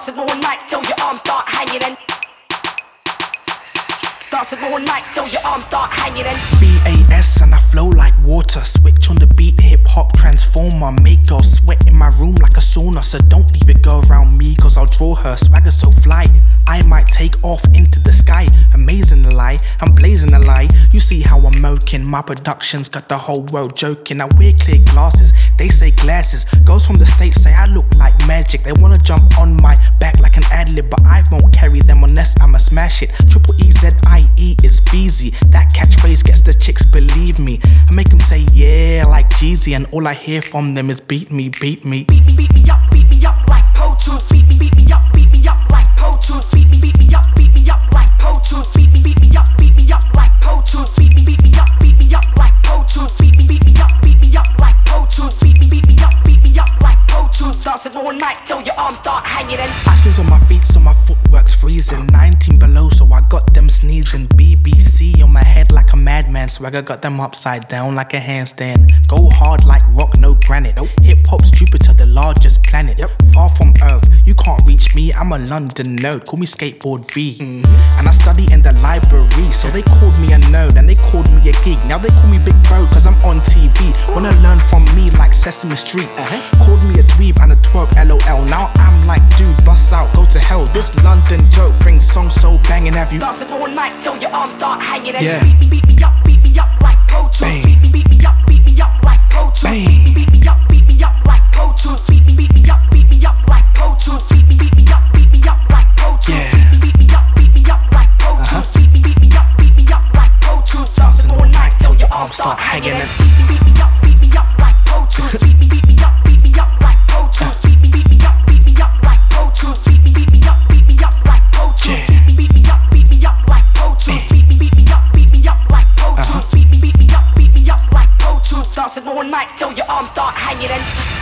Dancing all night till your arms start hanging and dancing all night till your arms start hanging and BAS and I flow like water. Switch on the beat, hip hop transformer. Make girls sweat in my room like a sauna. So don't leave a girl around me, cause I'll draw her. Swagger so fly, I might take off into the sky. Amazing the lie, I'm blazing the lie. You see how I'm moking, my production's got the whole world joking. I wear clear glasses, they say glasses. Girls from the States say I look like magic. They wanna jump on my back like an ad-lib, but I won't carry them unless I'ma smash it. Triple EZIE is Feezy. That catchphrase gets the chicks believe me. I make them say yeah like Jeezy, and all I hear from them is beat me, beat me. beat me up like Pro Tools. Beat me up like Pro Tools. Beat me up like Pro Tools. Beat me up like Pro Tools. Beat me up like Pro Tools. Beat me up like Pro Tools. Beat me up like Pro Tools. Dancing all night till your arms start hanging and Ice cream's on my feet so my footwork's freezing. 19 below so I got them sneezing. BBC on my head like a madman. Swagger got them upside down like a handstand. Go hard like rock, no granite. Hip hop's Jupiter, the largest planet. Far from Earth, you can't reach me. I'm a London nerd, call me Skateboard V. And I study in the library, so they called me a nerd and they called me a geek. Now they call me Big Bro cause I'm on TV. Wanna learn from me like Sesame Street. Called me a dweeb and a twerp, LOL. Now I'm like, dude, bust out, go to hell. This London joke brings songs so banging. Have you dancing all night till your arms start hanging and Yeah. beat me up like Pro Tools. Bang. Beat me up like Pro Tools. Bang. Beat me up like Pro Tools. Beat me up like Pro Tools. Beat me up like Pro Tools. Yeah. Beat me up like Pro Tools. Beat me up like Pro Tools. Dancing all night till your arms start hanging and beat me up like Pro Tools. Beat me up like Pro Tools. Beat me up like Pro Tools. Beat me up like Pro Tools. Beat me up like Pro Tools. Beat me up like Pro Tools. Beat me up like Pro Tools. Dancing all night till your arms start hanging and